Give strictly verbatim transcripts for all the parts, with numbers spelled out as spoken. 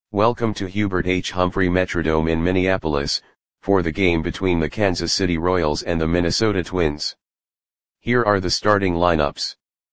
Welcome to Hubert H. Humphrey Metrodome in Minneapolis, for the game between the Kansas City Royals and the Minnesota Twins. Here are the starting lineups.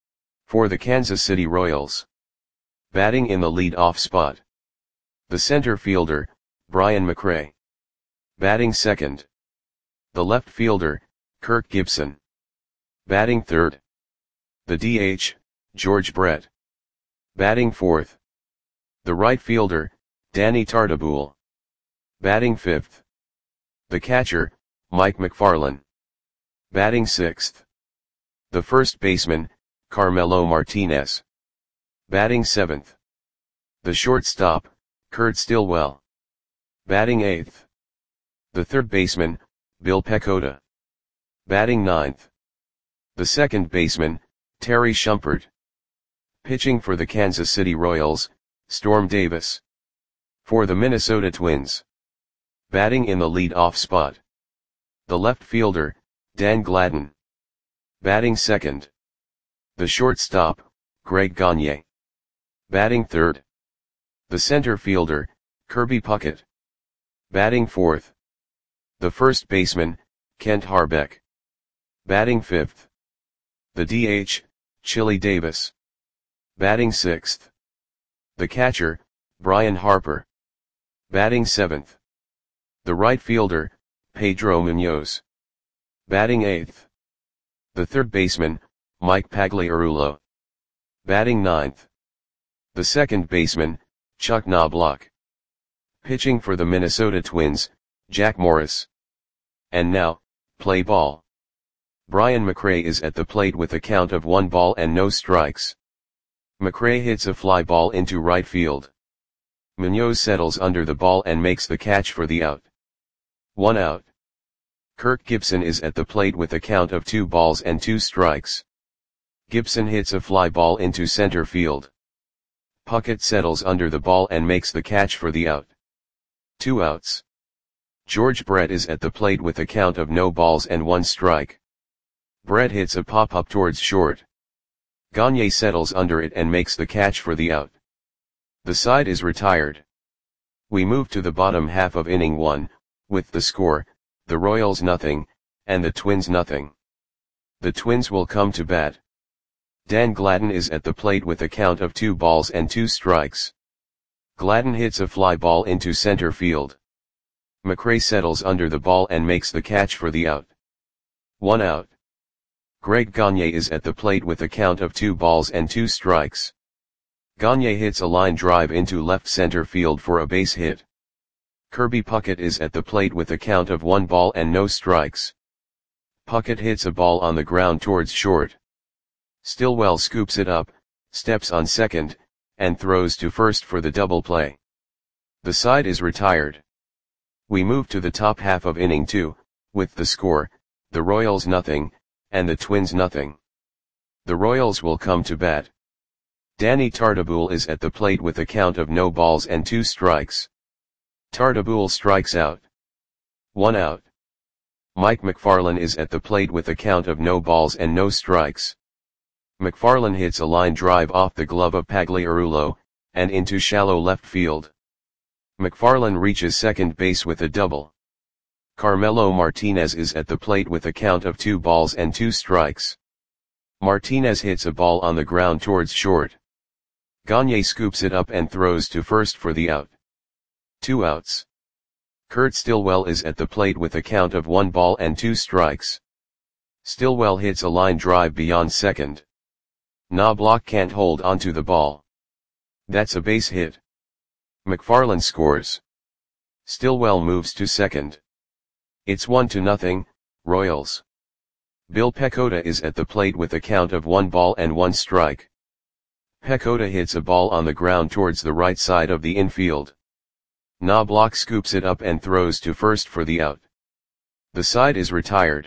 For the Kansas City Royals. Batting in the lead-off spot. The center fielder, Brian McRae. Batting second. The left fielder, Kirk Gibson. Batting third. The D H, George Brett. Batting fourth. The right fielder, Danny Tartabull. Batting fifth. The catcher, Mike McFarland. Batting sixth. The first baseman, Carmelo Martinez. Batting seventh. The shortstop, Kurt Stillwell. Batting eighth. The third baseman, Bill Pecota. Batting ninth. The second baseman, Terry Shumpert. Pitching for the Kansas City Royals, Storm Davis. For the Minnesota Twins. Batting in the lead-off spot. The left fielder, Dan Gladden. Batting second. The shortstop, Greg Gagne. Batting third. The center fielder, Kirby Puckett. Batting fourth. The first baseman, Kent Harbeck. Batting fifth. The D H, Chili Davis. Batting sixth. The catcher, Brian Harper. Batting seventh. The right fielder, Pedro Munoz. Batting eighth. The third baseman, Mike Pagliarulo. Batting ninth. The second baseman, Chuck Knobloch. Pitching for the Minnesota Twins, Jack Morris. And now, play ball. Brian McRae is at the plate with a count of one ball and no strikes. McRae hits a fly ball into right field. Munoz settles under the ball and makes the catch for the out. One out. Kirk Gibson is at the plate with a count of two balls and two strikes. Gibson hits a fly ball into center field. Puckett settles under the ball and makes the catch for the out. Two outs. George Brett is at the plate with a count of no balls and one strike. Brett hits a pop-up towards short. Gagne settles under it and makes the catch for the out. The side is retired. We move to the bottom half of inning one, with the score, the Royals nothing, and the Twins nothing. The Twins will come to bat. Dan Gladden is at the plate with a count of two balls and two strikes. Gladden hits a fly ball into center field. McRae settles under the ball and makes the catch for the out. One out. Greg Gagne is at the plate with a count of two balls and two strikes. Gagne hits a line drive into left center field for a base hit. Kirby Puckett is at the plate with a count of one ball and no strikes. Puckett hits a ball on the ground towards short. Stillwell scoops it up, steps on second, and throws to first for the double play. The side is retired. We move to the top half of inning two, with the score, the Royals nothing, and the Twins nothing. The Royals will come to bat. Danny Tartabull is at the plate with a count of no balls and two strikes. Tartabull strikes out. One out. Mike McFarland is at the plate with a count of no balls and no strikes. McFarland hits a line drive off the glove of Pagliarulo, and into shallow left field. McFarland reaches second base with a double. Carmelo Martinez is at the plate with a count of two balls and two strikes. Martinez hits a ball on the ground towards short. Gagne scoops it up and throws to first for the out. Two outs. Kurt Stillwell is at the plate with a count of one ball and two strikes. Stillwell hits a line drive beyond second. Knobloch can't hold onto the ball. That's a base hit. McFarland scores. Stillwell moves to second. It's one to nothing, Royals. Bill Pecota is at the plate with a count of one ball and one strike. Pecota hits a ball on the ground towards the right side of the infield. Knobloch scoops it up and throws to first for the out. The side is retired.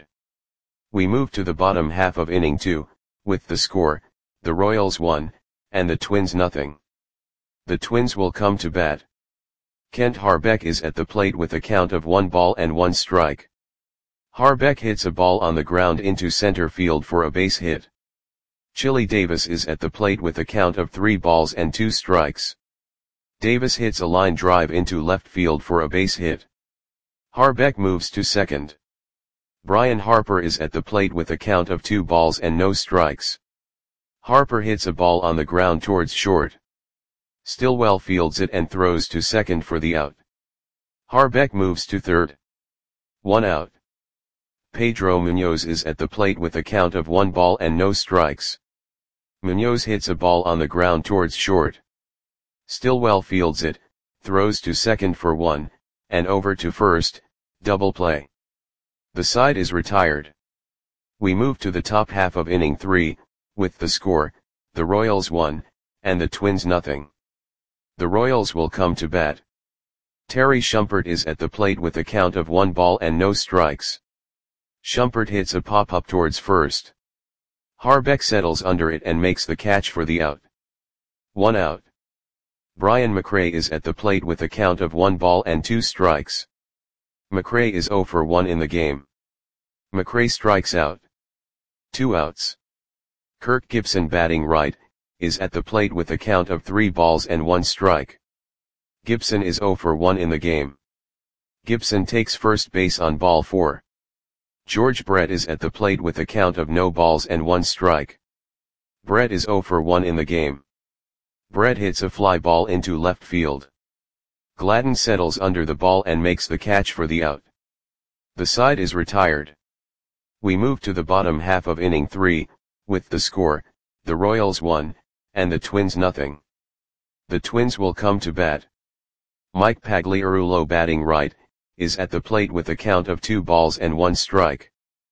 We move to the bottom half of inning two, with the score, the Royals one, and the Twins nothing. The Twins will come to bat. Kent Harbeck is at the plate with a count of one ball and one strike. Harbeck hits a ball on the ground into center field for a base hit. Chili Davis is at the plate with a count of three balls and two strikes. Davis hits a line drive into left field for a base hit. Harbeck moves to second. Brian Harper is at the plate with a count of two balls and no strikes. Harper hits a ball on the ground towards short. Stillwell fields it and throws to second for the out. Harbeck moves to third. One out. Pedro Munoz is at the plate with a count of one ball and no strikes. Munoz hits a ball on the ground towards short. Stillwell fields it, throws to second for one, and over to first, double play. The side is retired. We move to the top half of inning three, with the score, the Royals one, and the Twins nothing. The Royals will come to bat. Terry Shumpert is at the plate with a count of one ball and no strikes. Shumpert hits a pop-up towards first. Harbeck settles under it and makes the catch for the out. One out. Brian McRae is at the plate with a count of one ball and two strikes. McRae is zero for one in the game. McRae strikes out. Two outs. Kirk Gibson, batting right, is at the plate with a count of three balls and one strike. Gibson is zero for one in the game. Gibson takes first base on ball four. George Brett is at the plate with a count of no balls and one strike. Brett is zero for one in the game. Brett hits a fly ball into left field. Gladden settles under the ball and makes the catch for the out. The side is retired. We move to the bottom half of inning three, with the score, the Royals one, and the Twins nothing. The Twins will come to bat. Mike Pagliarulo, batting right, is at the plate with a count of two balls and one strike.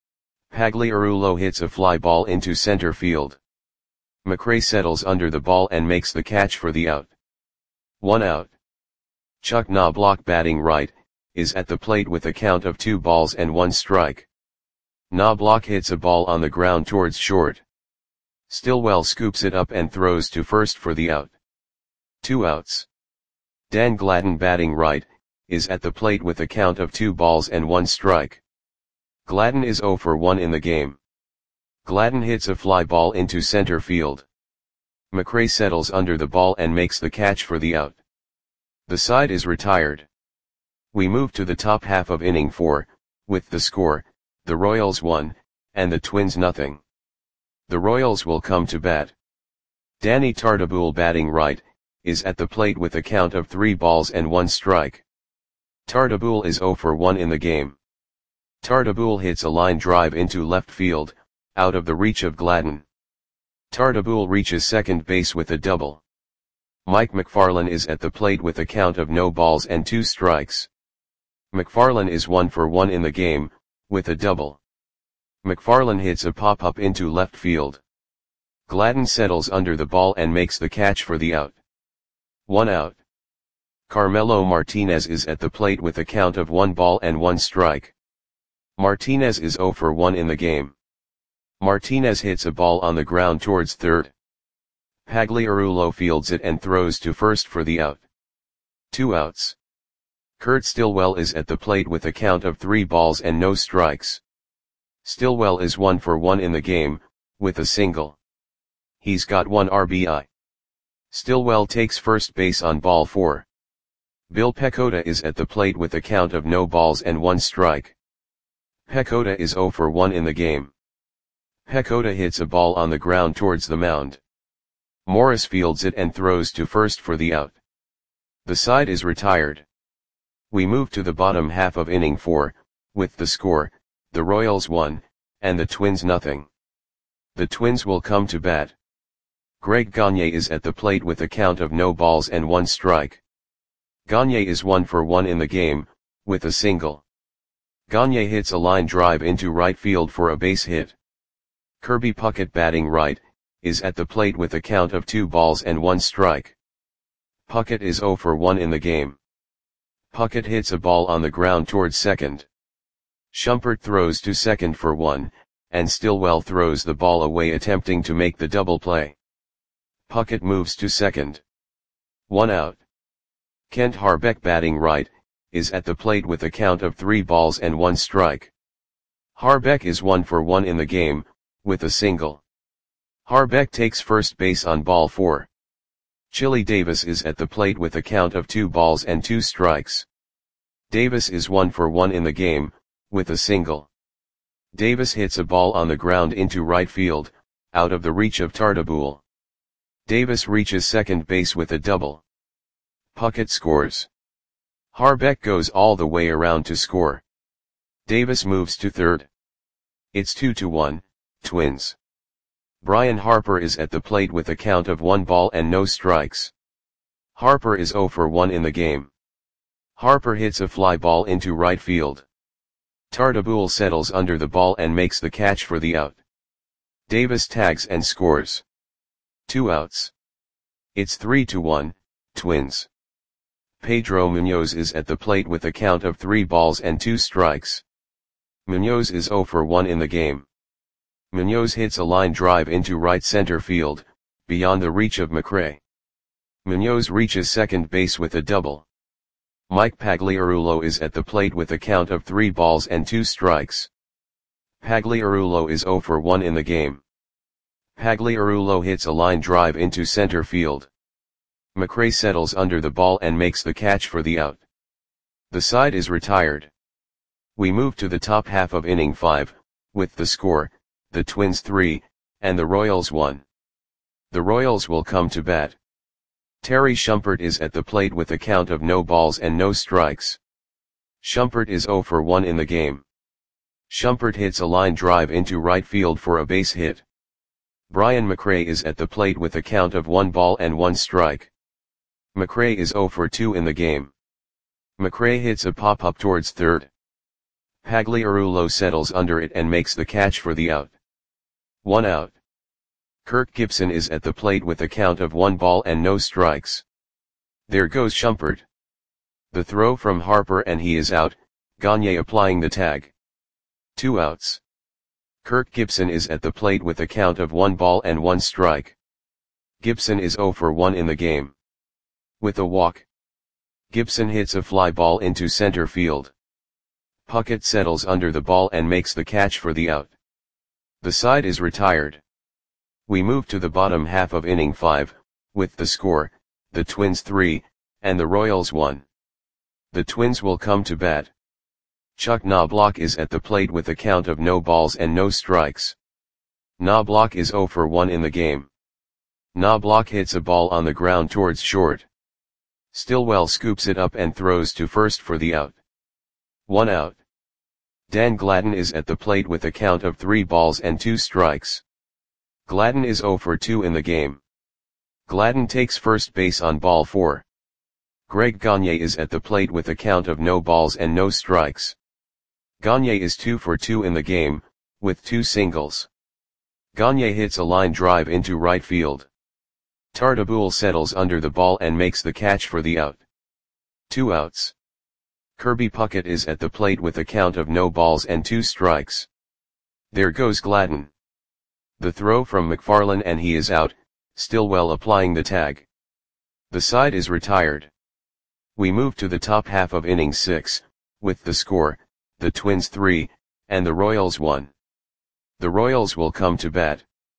Pagliarulo hits a fly ball into center field. McRae settles under the ball and makes the catch for the out. One out. Chuck Knobloch, batting right, is at the plate with a count of two balls and one strike. Knobloch hits a ball on the ground towards short. Stillwell scoops it up and throws to first for the out. Two outs. Dan Gladden, batting right, is at the plate with a count of two balls and one strike. Gladden is zero for one in the game. Gladden hits a fly ball into center field. McRae settles under the ball and makes the catch for the out. The side is retired. We move to the top half of inning four, with the score, the Royals one, and the Twins nothing. The Royals will come to bat. Danny Tartabull, batting right, is at the plate with a count of three balls and one strike. Tartabull is zero for one in the game. Tartabull hits a line drive into left field, out of the reach of Gladden. Tartabull reaches second base with a double. Mike McFarland is at the plate with a count of no balls and two strikes. McFarland is one for one in the game, with a double. McFarland hits a pop-up into left field. Gladden settles under the ball and makes the catch for the out. One out. Carmelo Martinez is at the plate with a count of one ball and one strike. Martinez is zero for one in the game. Martinez hits a ball on the ground towards third. Pagliarulo fields it and throws to first for the out. Two outs. Kurt Stillwell is at the plate with a count of three balls and no strikes. Stillwell is one for one in the game, with a single. He's got one R B I. Stillwell takes first base on ball four. Bill Pecota is at the plate with a count of no balls and one strike. Pecota is zero for one in the game. Pecota hits a ball on the ground towards the mound. Morris fields it and throws to first for the out. The side is retired. We move to the bottom half of inning four, with the score, the Royals one, and the Twins nothing. The Twins will come to bat. Greg Gagne is at the plate with a count of no balls and one strike. Gagne is one for one in the game, with a single. Gagne hits a line drive into right field for a base hit. Kirby Puckett, batting right, is at the plate with a count of two balls and one strike. Puckett is zero for one in the game. Puckett hits a ball on the ground towards second. Shumpert throws to second for one, and Stillwell throws the ball away attempting to make the double play. Puckett moves to second. One out. Kent Harbeck, batting right, is at the plate with a count of three balls and one strike. Harbeck is one for one in the game, with a single. Harbeck takes first base on ball four. Chili Davis is at the plate with a count of two balls and two strikes. Davis is one for one in the game, with a single. Davis hits a ball on the ground into right field, out of the reach of Tartabull. Davis reaches second base with a double. Puckett scores. Harbeck goes all the way around to score. Davis moves to third. It's two to one, Twins. Brian Harper is at the plate with a count of one ball and no strikes. Harper is zero for one in the game. Harper hits a fly ball into right field. Tartabull settles under the ball and makes the catch for the out. Davis tags and scores. Two outs. It's three to one, Twins. Pedro Munoz is at the plate with a count of three balls and two strikes. Munoz is zero for one in the game. Munoz hits a line drive into right center field, beyond the reach of McRae. Munoz reaches second base with a double. Mike Pagliarulo is at the plate with a count of three balls and two strikes. Pagliarulo is zero for one in the game. Pagliarulo hits a line drive into center field. McRae settles under the ball and makes the catch for the out. The side is retired. We move to the top half of inning five, with the score, the Twins three, and the Royals one. The Royals will come to bat. Terry Shumpert is at the plate with a count of no balls and no strikes. Shumpert is zero for one in the game. Shumpert hits a line drive into right field for a base hit. Brian McRae is at the plate with a count of one ball and one strike. McRae is zero for two in the game. McRae hits a pop-up towards third. Pagliarulo settles under it and makes the catch for the out. One out. Kirk Gibson is at the plate with a count of one ball and no strikes. There goes Shumpert. The throw from Harper and he is out, Gagne applying the tag. Two outs. Kirk Gibson is at the plate with a count of one ball and one strike. Gibson is zero for one in the game. With a walk. Gibson hits a fly ball into center field. Puckett settles under the ball and makes the catch for the out. The side is retired. We move to the bottom half of inning five, with the score, the Twins three, and the Royals one. The Twins will come to bat. Chuck Knobloch is at the plate with a count of no balls and no strikes. Knobloch is zero for one in the game. Knobloch hits a ball on the ground towards short. Stillwell scoops it up and throws to first for the out. One out. Dan Gladden is at the plate with a count of three balls and two strikes. Gladden is zero for two in the game. Gladden takes first base on ball four. Greg Gagne is at the plate with a count of no balls and no strikes. Gagne is two for two in the game, with two singles. Gagne hits a line drive into right field. Tartabull settles under the ball and makes the catch for the out. Two outs. Kirby Puckett is at the plate with a count of no balls and two strikes. There goes Gladden. The throw from McFarland and he is out, Stillwell applying the tag. The side is retired. We move to the top half of inning six, with the score, the Twins three, and the Royals one. The Royals will come to bat.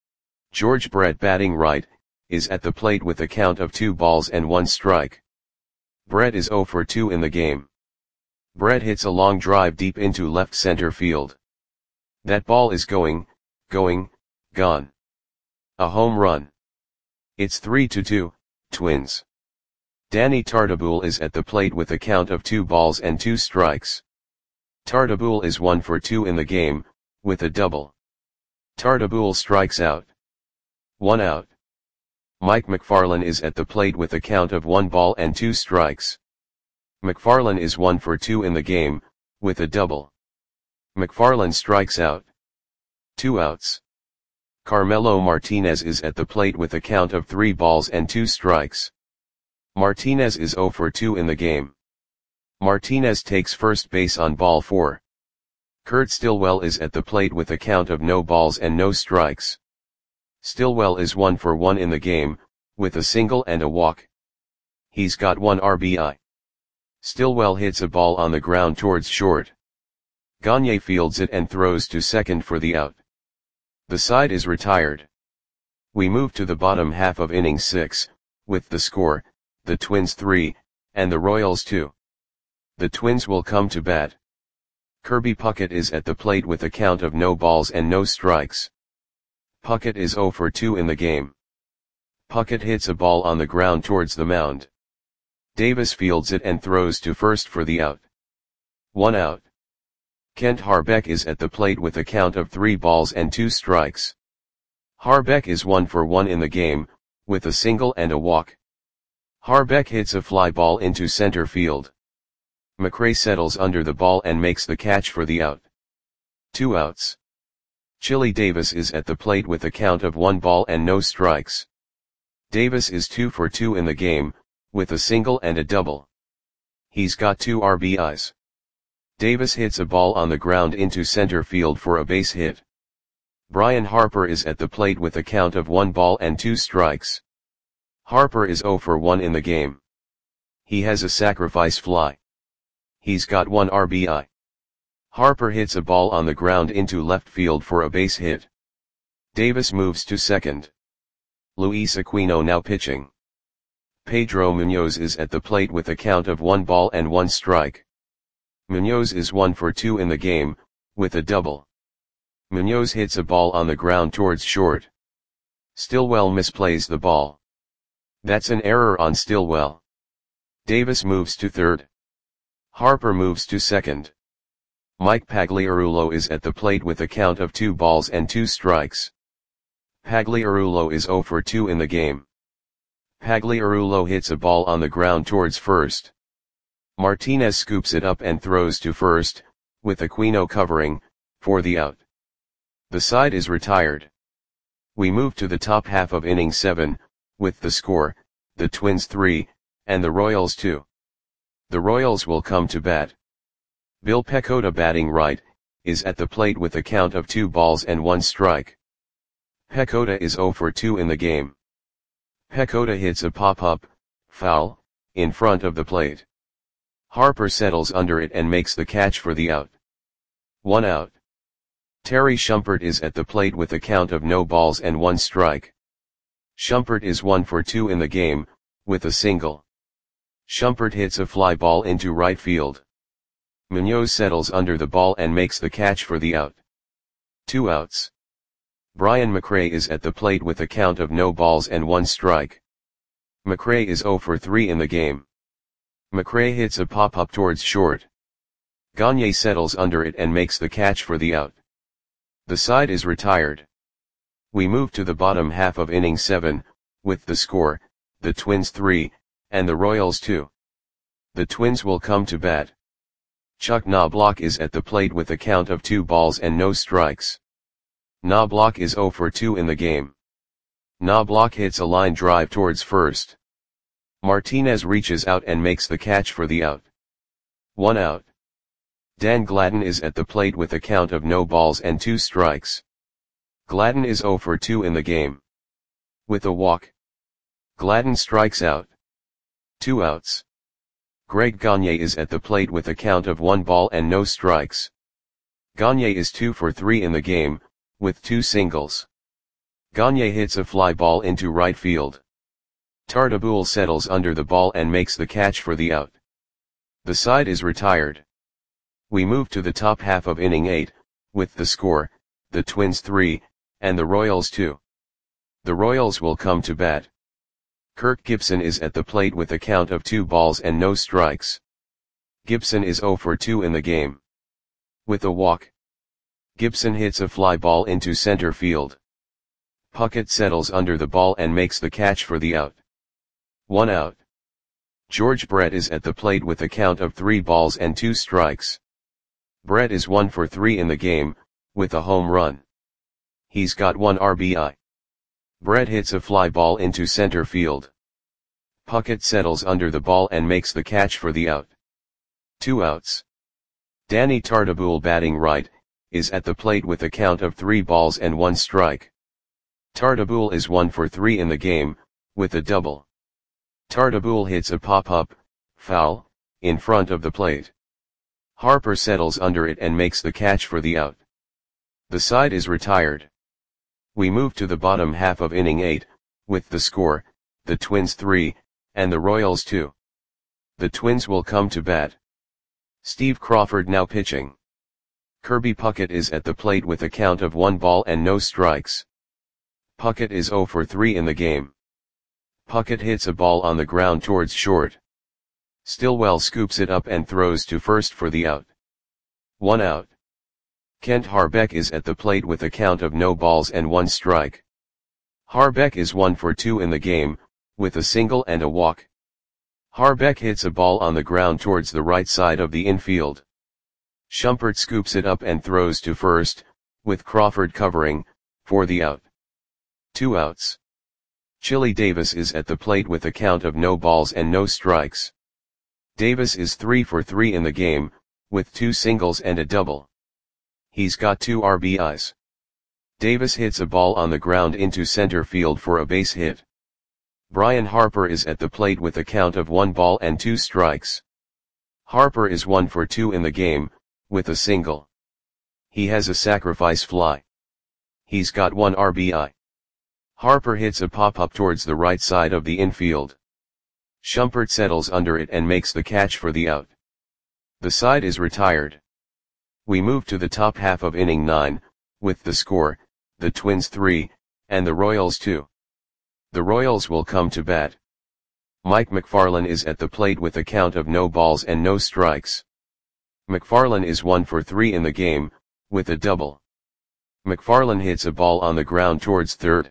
George Brett, batting right, is at the plate with a count of two balls and one strike. Brett is zero for two in the game. Brett hits a long drive deep into left center field. That ball is going, going, gone. A home run. It's three to two, Twins. Danny Tartabull is at the plate with a count of two balls and two strikes. Tartabull is one for two in the game, with a double. Tartabull strikes out. One out. Mike McFarland is at the plate with a count of one ball and two strikes. McFarland is one for two in the game, with a double. McFarland strikes out. Two outs. Carmelo Martinez is at the plate with a count of three balls and two strikes. Martinez is zero for two in the game. Martinez takes first base on ball four. Kurt Stillwell is at the plate with a count of no balls and no strikes. Stillwell is one for one in the game, with a single and a walk. He's got one R B I. Stillwell hits a ball on the ground towards short. Gagne fields it and throws to second for the out. The side is retired. We move to the bottom half of inning six, with the score, the Twins three, and the Royals two. The Twins will come to bat. Kirby Puckett is at the plate with a count of no balls and no strikes. Puckett is zero for two in the game. Puckett hits a ball on the ground towards the mound. Davis fields it and throws to first for the out. One out. Kent Harbeck is at the plate with a count of three balls and two strikes. Harbeck is one for one in the game, with a single and a walk. Harbeck hits a fly ball into center field. McRae settles under the ball and makes the catch for the out. Two outs. Chili Davis is at the plate with a count of one ball and no strikes. Davis is two for two in the game, with a single and a double. He's got two R B Is. Davis hits a ball on the ground into center field for a base hit. Brian Harper is at the plate with a count of one ball and two strikes. Harper is zero for one in the game. He has a sacrifice fly. He's got one R B I. Harper hits a ball on the ground into left field for a base hit. Davis moves to second. Luis Aquino now pitching. Pedro Munoz is at the plate with a count of one ball and one strike. Munoz is one for two in the game, with a double. Munoz hits a ball on the ground towards short. Stillwell misplays the ball. That's an error on Stillwell. Davis moves to third. Harper moves to second. Mike Pagliarulo is at the plate with a count of two balls and two strikes. Pagliarulo is zero for two in the game. Pagliarulo hits a ball on the ground towards first. Martinez scoops it up and throws to first, with Aquino covering, for the out. The side is retired. We move to the top half of inning seven, with the score, the Twins three, and the Royals two. The Royals will come to bat. Bill Pecota batting right, is at the plate with a count of two balls and one strike. Pecota is zero for two in the game. Pecota hits a pop-up, foul, in front of the plate. Harper settles under it and makes the catch for the out. One out. Terry Shumpert is at the plate with a count of no balls and one strike. Shumpert is one for two in the game, with a single. Shumpert hits a fly ball into right field. Munoz settles under the ball and makes the catch for the out. Two outs. Brian McRae is at the plate with a count of no balls and one strike. McRae is zero for three in the game. McRae hits a pop-up towards short. Gagne settles under it and makes the catch for the out. The side is retired. We move to the bottom half of inning seven, with the score, the Twins three, and the Royals two. The Twins will come to bat. Chuck Knobloch is at the plate with a count of two balls and no strikes. Knobloch is zero for two in the game. Knobloch hits a line drive towards first. Martinez reaches out and makes the catch for the out. One out. Dan Gladden is at the plate with a count of no balls and two strikes. Gladden is zero for two in the game. With a walk. Gladden strikes out. Two outs. Greg Gagne is at the plate with a count of one ball and no strikes. Gagne is two for three in the game, with two singles. Gagne hits a fly ball into right field. Tartabull settles under the ball and makes the catch for the out. The side is retired. We move to the top half of inning eight, with the score, the Twins three, and the Royals two. The Royals will come to bat. Kirk Gibson is at the plate with a count of two balls and no strikes. Gibson is zero for two in the game. With a walk. Gibson hits a fly ball into center field. Puckett settles under the ball and makes the catch for the out. One out. George Brett is at the plate with a count of three balls and two strikes. Brett is one for three in the game, with a home run. He's got one R B I. Brett hits a fly ball into center field. Puckett settles under the ball and makes the catch for the out. Two outs. Danny Tartabull batting right, is at the plate with a count of three balls and one strike. Tartabull is one for three in the game, with a double. Tartabull hits a pop-up, foul, in front of the plate. Harper settles under it and makes the catch for the out. The side is retired. We move to the bottom half of inning eight, with the score, the Twins three, and the Royals two. The Twins will come to bat. Steve Crawford now pitching. Kirby Puckett is at the plate with a count of one ball and no strikes. Puckett is zero for three in the game. Puckett hits a ball on the ground towards short. Stillwell scoops it up and throws to first for the out. One out. Kent Harbeck is at the plate with a count of no balls and one strike. Harbeck is one for two in the game, with a single and a walk. Harbeck hits a ball on the ground towards the right side of the infield. Shumpert scoops it up and throws to first, with Crawford covering, for the out. Two outs. Chili Davis is at the plate with a count of no balls and no strikes. Davis is three for three in the game, with two singles and a double. He's got two R B Is. Davis hits a ball on the ground into center field for a base hit. Brian Harper is at the plate with a count of one ball and two strikes. Harper is one for two in the game, with a single. He has a sacrifice fly. He's got one R B I. Harper hits a pop-up towards the right side of the infield. Shumpert settles under it and makes the catch for the out. The side is retired. We move to the top half of inning nine, with the score, the Twins three, and the Royals two. The Royals will come to bat. Mike McFarland is at the plate with a count of no balls and no strikes. McFarland is one for three in the game, with a double. McFarland hits a ball on the ground towards third.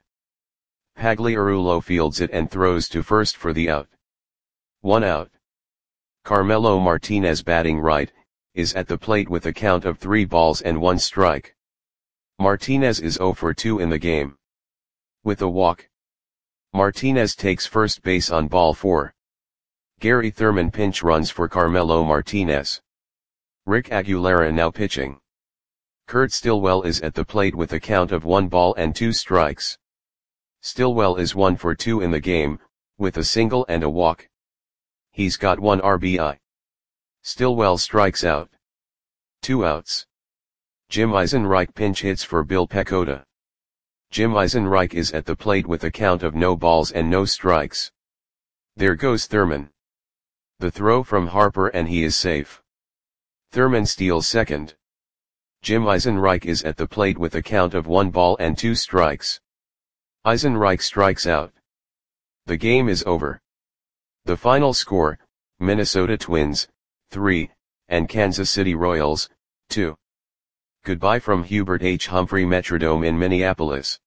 Pagliarulo fields it and throws to first for the out. One out. Carmelo Martinez, batting right, is at the plate with a count of three balls and one strike. Martinez is zero for two in the game. With a walk. Martinez takes first base on ball four. Gary Thurman pinch runs for Carmelo Martinez. Rick Aguilera now pitching. Kurt Stillwell is at the plate with a count of one ball and two strikes. Stillwell is one for two in the game, with a single and a walk. He's got one R B I. Stillwell strikes out. Two outs. Jim Eisenreich pinch hits for Bill Pecota. Jim Eisenreich is at the plate with a count of no balls and no strikes. There goes Thurman. The throw from Harper and he is safe. Thurman steals second. Jim Eisenreich is at the plate with a count of one ball and two strikes. Eisenreich strikes out. The game is over. The final score, Minnesota Twins, three, and Kansas City Royals, two. Goodbye from Hubert H. Humphrey Metrodome in Minneapolis.